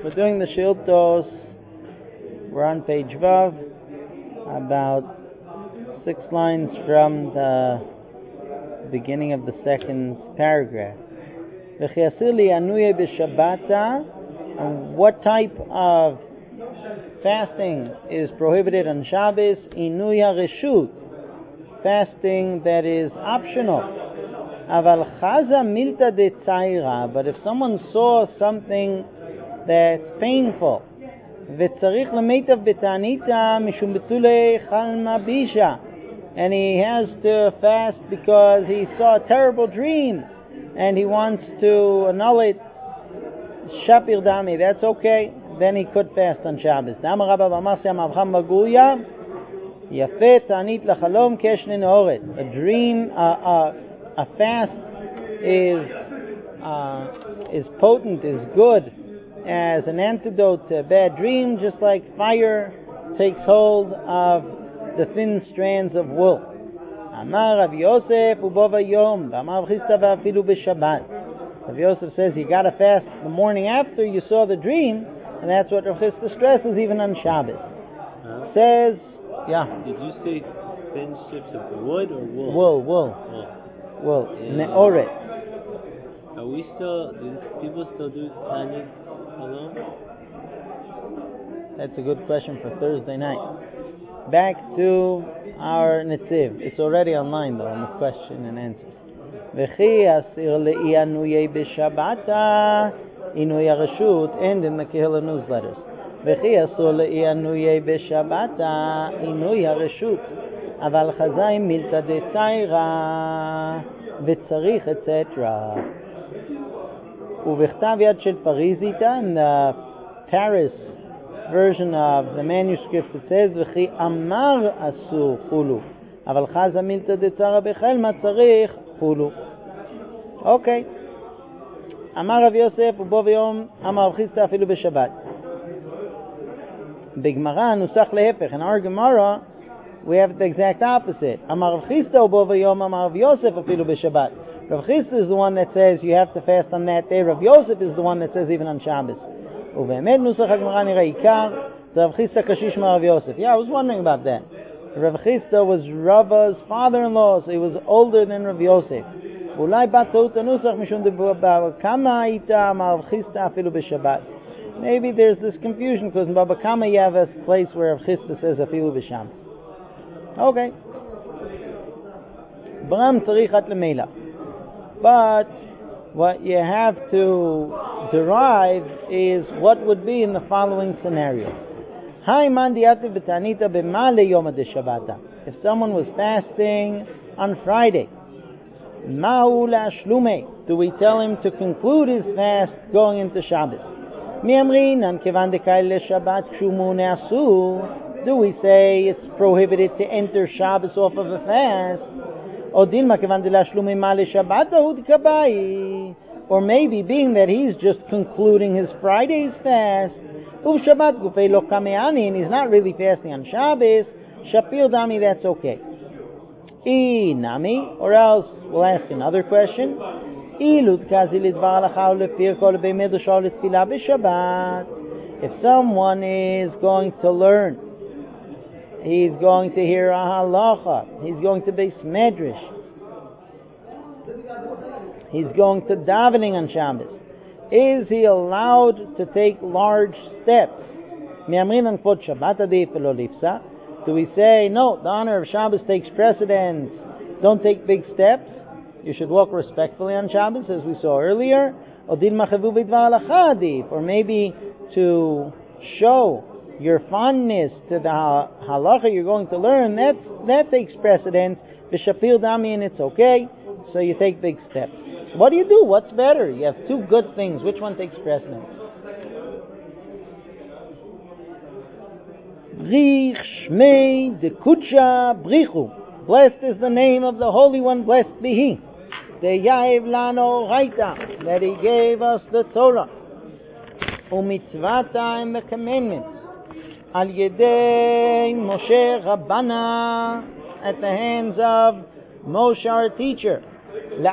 We're doing the Shiltos. We're on page Vav, about 6 lines from the beginning of the second paragraph. And what type of fasting is prohibited on Shabbos? Inuya Reshut, fasting that is optional. Aval chaza milta de tzaira, but if someone saw something that's painful, v'tzarich lemeitav betanita mishum betule chalma bisha, and he has to fast because he saw a terrible dream and he wants to annul it, shapir dami, that's okay, then he could fast on Shabbos. Dama rabba v'amasya mavcham baguya yafeh tanit lachalom keshne neoret. A dream, a fast is potent, is good as an antidote to a bad dream, just like fire takes hold of the thin strands of wool. Amar Rav Yosef ubova yom, v'amar Rav Chisda v'afilu b'Shabbat. Rav Yosef says you got to fast the morning after you saw the dream, and that's what Rav Chisda stresses even on Shabbos. Says, yeah. Did you say thin strips of wood or wool? Wool. Neoret. Are we still, do people still do Tanit alone? That's a good question for Thursday night. Back to our Netziv. It's already online though, in the question and answers. V'chi asir le'i anuyei b'shabata inuy reshut, and in the Kehillah newsletters. V'chi asir le'i anuyei b'shabata inuy reshut. Aval chazai milta de tzaira v'tzarich, etc. Uvichtav yad shel Parizita, in the Paris version of the manuscript, it says v'chi amar asur chulu aval chaza milta de tzara bechel matzarich chulu. Okay. Amar Rav Yosef ubo v'yom amar Rav Chisda afilu b'Shabbat. B'Gemara nusach lehepech. In our Gemara we have the exact opposite. Amar Rav Chisda ubo v'yom amar Rav Yosef afilu b'Shabbat. Rav Chisda is the one that says you have to fast on that day. Rav Yosef is the one that says even on Shabbos. Uve'emed nusach ha'Gemara nirei ikar Rav Chisda kashish ma Rav Yosef. Yeah, I was wondering about that. Rav Chisda was Rava's father-in-law, so he was older than Rav Yosef. Ulai batout nusach mishum de kama ita ma Rav Chisda afilu b'Shabbat. Maybe there's this confusion because in Baba Kama you have a place where Rav Chisda says afilu b'Shabbat. Okay. Bram tzarichat lemeila. But what you have to derive is what would be in the following scenario. If someone was fasting on Friday, do we tell him to conclude his fast going into Shabbos? Do we say it's prohibited to enter Shabbos off of a fast? Or maybe being that he's just concluding his Friday's fast, and he's not really fasting on Shabbos, Shapir Dami, that's okay. Or else we'll ask another question. If someone is going to learn, he's going to hear a halacha, he's going to base medrash, he's going to davening on Shabbos, is he allowed to take large steps? Do we say, no, the honor of Shabbos takes precedence, don't take big steps, you should walk respectfully on Shabbos, as we saw earlier? Or maybe to show your fondness to the halacha you're going to learn, that takes precedence. B'shapir dami, and it's okay, so you take big steps. So what do you do? What's better? You have two good things. Which one takes precedence? Brich Shmei de Kudsha Brichu. Blessed is the name of the Holy One, blessed be He. De Yaev Lano Raita, that He gave us the Torah. Umitzvata, and the commandments. Al Yedei Moshe Rabbana, at the hands of Moshe our teacher.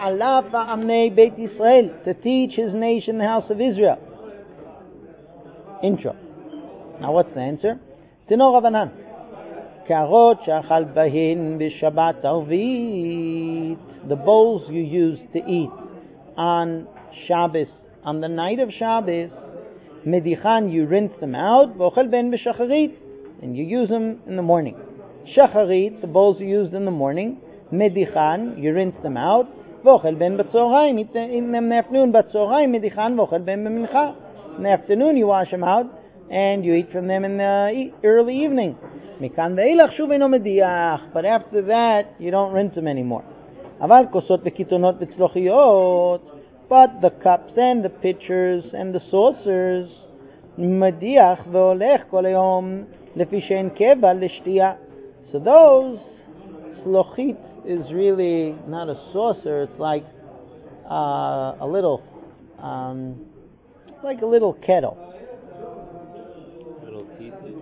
La'alafa Amnei Beit Yisrael, to teach his nation, the house of Israel. intro. Now what's the answer? Tino Ravanan. Karot shachal bahin b'Shabbat arvit. The bowls you use to eat on Shabbos, on the night of Shabbos, medichan, you rinse them out, v'ochel ben b'shacharit, and you use them in the morning. Shacharit, the bowls you used in the morning, medichan, you rinse them out, v'ochel ben b'tzoraim, eat them in the afternoon, b'tzoraim medichan, v'ochel ben b'mincha. In the afternoon you wash them out, and you eat from them in the early evening. Mikan ve'ilach shuv eno mediach, but after that you don't rinse them anymore. Aval kosot v'kitonot v'tzlochiyot, but the cups and the pitchers and the saucers, mediach ve'olech kol hayom lefi she'en keva l'shtiyah. So those, tzlochit is really not a saucer, it's like a little, like a little kettle. Little teaspoon.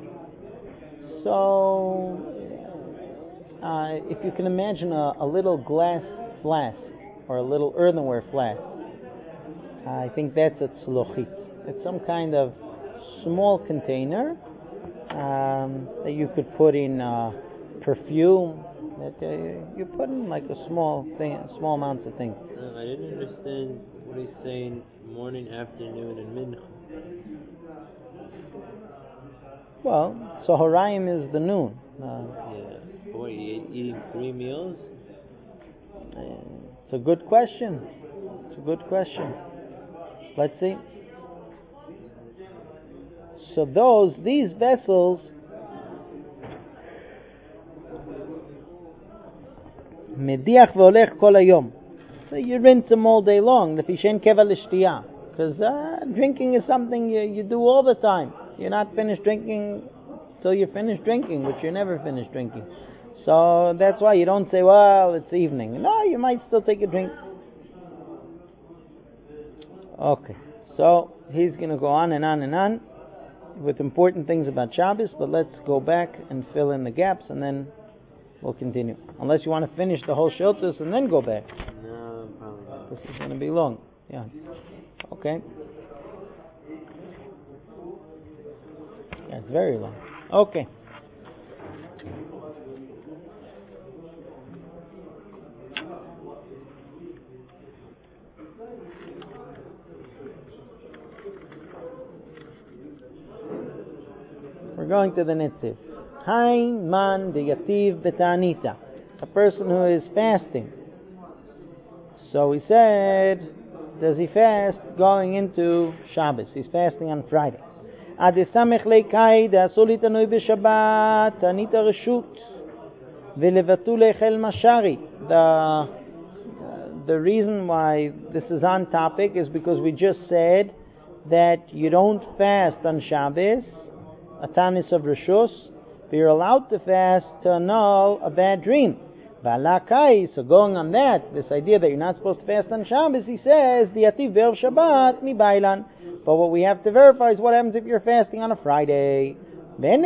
So, if you can imagine a little glass flask or a little earthenware flask, I think that's a tzlochit. It's some kind of small container that you could put in perfume. That you put in like a small amounts of things. I didn't understand what he's saying. Morning, afternoon, and mincha. Well, so Horayim is the noon. Yeah. What, eating 3 meals? It's a good question. Let's see. So these vessels, mediach ve'olech kol hayom. So you rinse them all day long. Lefi she'en keva l'shtiyah. Because drinking is something you do all the time. You're not finished drinking till you're finished drinking, which you're never finished drinking. So that's why you don't say, well, it's evening. No, you might still take a drink. Okay, so he's going to go on and on and on with important things about Shabbos, but let's go back and fill in the gaps, and then we'll continue. Unless you want to finish the whole Shiltos and then go back. No, probably not. This is going to be long. Yeah. Okay. Yeah, it's very long. Okay. We're going to the Nitziv. Hain man de yativ betanita. A person who is fasting. So we said, does he fast going into Shabbos? He's fasting on Friday. Adesamech leikai de asuli tanui b'Shabbat tanita reshut v'levatu lechel mashari. The reason why this is on topic is because we just said that you don't fast on Shabbos, a tanis of reshus, but you're allowed to fast to annul a bad dream. Valakai, so going on that, this idea that you're not supposed to fast on Shabbos, he says, Diativ Ve'er Shabbat mi bailan. But what we have to verify is what happens if you're fasting on a Friday. And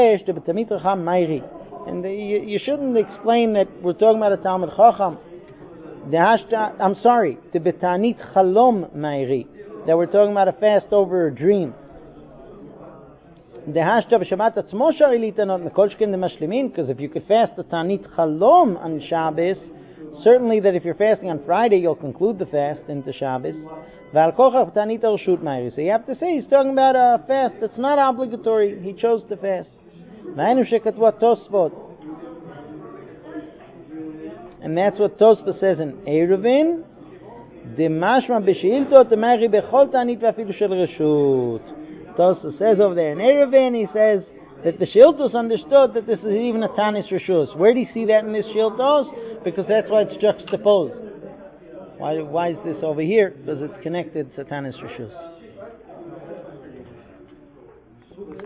you shouldn't explain that we're talking about a Talmud Chacham. I'm sorry, the Betanit Chalom Mairi, that we're talking about a fast over a dream. Because if you could fast the Tanit Chalom on Shabbos, certainly that if you're fasting on Friday, you'll conclude the fast into Shabbos. So you have to say he's talking about a fast that's not obligatory. He chose to fast. And that's what Tosfos says in Eruvin. Tosfos says over there in Eruvin, he says that the Shiltos understood that this is even a Tanis Rishus. Where do you see that in this Shiltos? Because that's why it's juxtaposed. Why is this over here? Because it's connected to Tanis Rishus.